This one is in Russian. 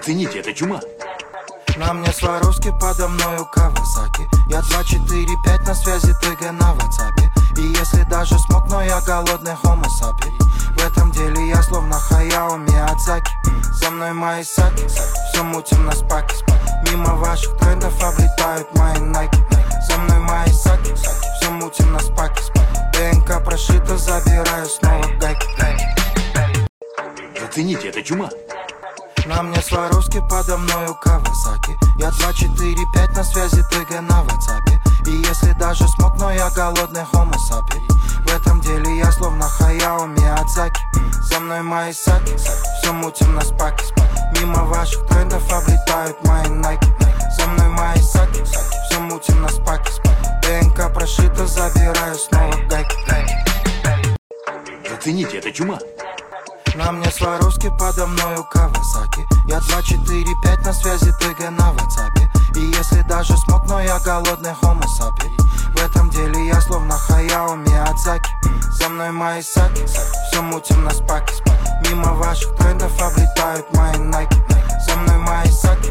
Зацените, это чума. На мне Сваровски, подо мною Кавасаки. Я 245 на связи, ТГ на ватсапе. И если даже смог, но я голодный хомо сапи. В этом деле я словно Хаяо Миядзаки. За мной мои саки, все мутим на спаке. Мимо ваших трендов облетают мои найки. За мной мои саки, все мутим на спаке. ДНК прошита, забираю снова гайки. Зацените, это чума. На мне Сваровски, подо мною Кавасаки. Я 245 на связи, ТГ на ватсапе. И если даже смог, но я голодный хомо сапи. В этом деле я словно Хаяо Миядзаки. За мной мои саки, все мутим на спаке. Мимо ваших трендов облетают мои найки. За мной мои саки, все мутим на спаке. ДНК прошита, забираю снова гайки. Зацените, это чума. На мне Сваровски, подо мною Кавасаки. Я 245 на связи, ТГ на ватсапе. И если даже смог, но я голодный хомо сапи. В этом деле я словно Хаяо Миядзаки. За мной мои саки, все мутим на спаке. Мимо ваших трендов облетают мои найки. За мной мои саки,